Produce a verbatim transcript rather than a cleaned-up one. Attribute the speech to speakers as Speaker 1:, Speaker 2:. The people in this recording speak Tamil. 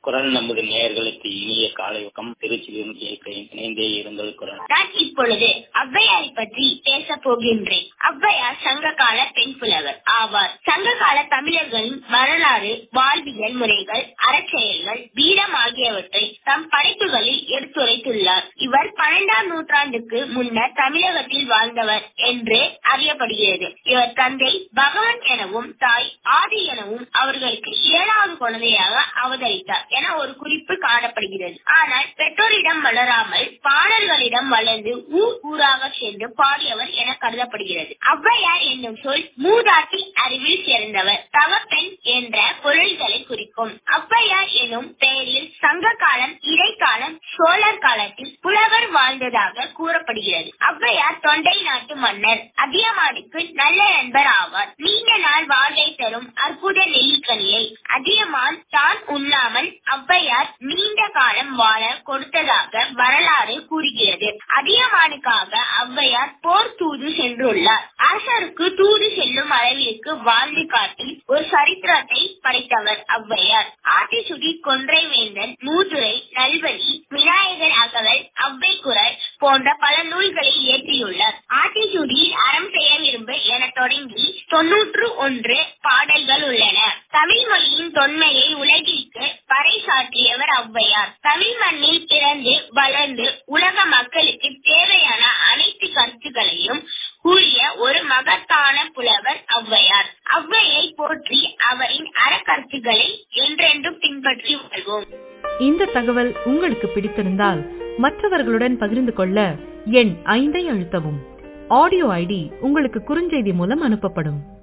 Speaker 1: குரல் நமது நேயர்களுக்கு இனிய காலை வணக்கம். திருச்சியிலிருந்து கேட்கிறேன். இணைந்தே இருந்தது குரல்.
Speaker 2: நான் இப்பொழுது ஔவையாரை பற்றி பேச போகின்றேன். ஔவையார் சங்ககால பெண் புலவர் ஆவார். சங்ககால தமிழர்களின் வரலாறு, வாழ்வியல் முறைகள், அறச்செயல்கள், வீரம் ஆகியவற்றை தம் படைப்புகளில் எடுத்துரைத்துள்ளார். இவர் பன்னெண்டாம் நூற்றாண்டுக்கு முன்னர் தமிழகத்தில் வாழ்ந்தவர் என்று அறியப்படுகிறது. இவர் தந்தை பகவன் எனவும் தாய் ஆதி எனவும் அவர்களுக்கு ஏழாவது குழந்தையாக அவதரித்தார் என ஒரு குறிப்பு காணப்படுகிறது. ஆனால் பெற்றோரிடம் வளராமல் பாடல்களிடம் வளர்ந்து ஊர் ஊராக சென்று பாடியவர் என கருதப்படுகிறது. ஔவையார் என்னும் சொல் மூதாட்டி அறிவில் சேர்ந்தவர், தவப்பெண் என்ற பொருள்களை குறிக்கும். ஔவையார் எனும் பெயரில் சங்க காலம், இடைக்காலம், சோழர் காலத்தில் புலவர் வாழ்ந்ததாக கூறப்படுகிறது. ஔவையார் தொண்டை நாட்டு மன்னர் அதியமானுக்கு நல்ல நண்பர் ஆவார். நீண்ட நாள் வாழ்வை தரும் அற்புத நெல்லிக்கனியை அதியமான் தான் உண்ணாமல் ஔவையார் நீண்ட காலம் வாழ கொடுத்ததாக வரலாறு கூறுகிறது. அதியமானுக்காக ஔவையார் போர் தூது சென்றுள்ளார். அரசருக்கு தூது செல்லும் அளவிற்கு வாழ்ந்து காட்டி ஒரு சரித்திரத்தை படைத்தவர் ஔவையார். ஆத்திசுடி, கொன்றை வேந்தன், மூதுரை, நல்வழி, விநாயகர் அகவல், ஔவை குரல் போன்ற பல நூல்களை இயற்றியுள்ளார். ஆத்திசுடி அறம் செய்ய விரும்பு என தொடங்கி தொன்னூற்று ஒன்று பாடல்கள் உள்ளன. தமிழ் மொழியின் தொன்மையை உலகிற்கு பறைசாற்றியவர் ஔவையார். தமிழ் மண்ணில் பிறந்து வளர்ந்து உலக மக்களுக்கு தேவையான அனைத்து கருத்துக்களையும் கூறிய ஒரு மகத்தான புலவர் ஔவையார். ஔவையை போற்றி அவரின் அறக்கருத்துக்களை என்றென்றும் பின்பற்றி வாழ்வோம்.
Speaker 3: இந்த தகவல் உங்களுக்கு பிடித்திருந்தால் மற்றவர்களுடன் பகிர்ந்து கொள்ள எண் ஐந்தை அழுத்தவும். ஆடியோ ஐடி உங்களுக்கு குறுஞ்செய்தி மூலம் அனுப்பப்படும்.